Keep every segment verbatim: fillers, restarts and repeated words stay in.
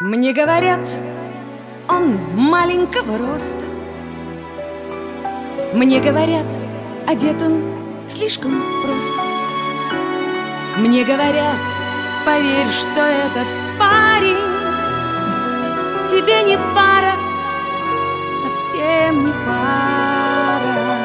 Мне говорят, он маленького роста. Мне говорят, одет он слишком просто. Мне говорят, поверь, что этот парень тебе не пара, совсем не пара.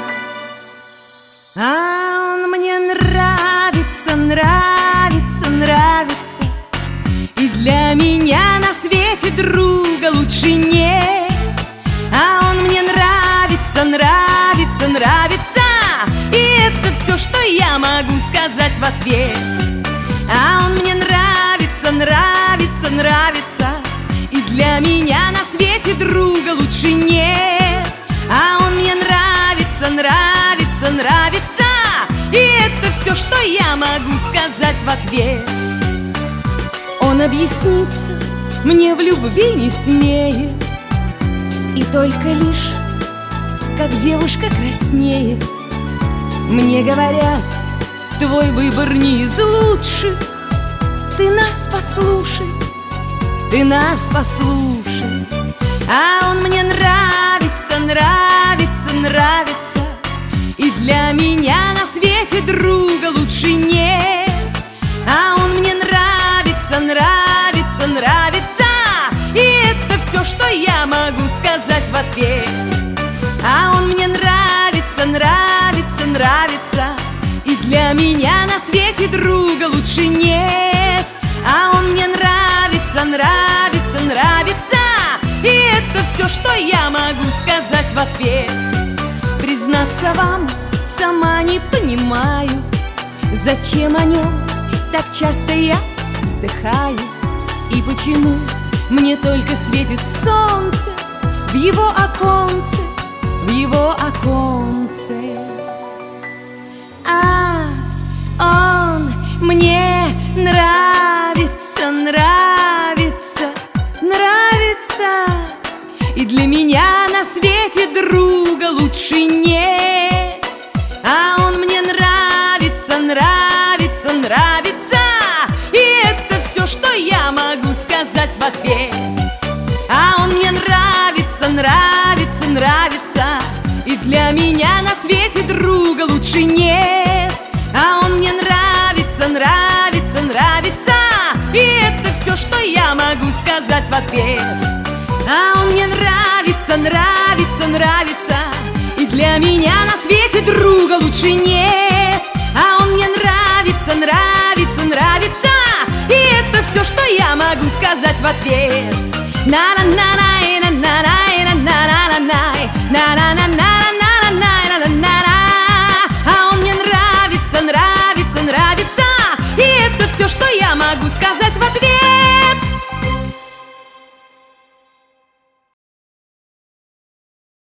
А он мне нравится, нравится, нравится. И для меня на свете друга лучше нет. А он мне нравится, нравится, нравится. И это все, что я могу сказать в ответ. А он мне нравится, нравится, нравится. И для меня на свете друга лучше нет. А он мне нравится, нравится, нравится. И это все, что я могу сказать в ответ. Он объясниться мне в любви не смеет. И только лишь, как девушка краснеет. Мне говорят, твой выбор не из лучших. Ты нас послушай, ты нас послушай. А он мне нравится, нравится, нравится. И для меня на свете друга лучше нет. А он мне нравится, нравится, нравится. И это все, что я могу сказать в ответ. А он мне нравится, нравится, нравится. И для меня на свете друга лучше нет. А он мне нравится, нравится, нравится. И это все, что я могу сказать в ответ. Признаться вам, сама не понимаю, зачем о нем так часто я вздыхаю. И почему мне только светит солнце в его оконце, в его оконце. А он мне нравится, нравится, нравится. И для меня на свете друга лучше нет. А он мне нравится, нравится, нравится. И это все, что я могу сказать в ответ. А он мне нравится, нравится, нравится. И для меня на свете друга лучше нет. А он мне нравится, нравится, нравится. И это все, что я могу сказать в ответ. А он мне нравится, нравится, нравится. И для меня на свете друга лучше нет. А он мне нравится, нравится, нравится. И это все, что я могу сказать в ответ. На-на-на-на, на-на-на, на-на-на-на, на-на-на-на-на-на-на-на. А он мне нравится, нравится, нравится. И это все, что я могу сказать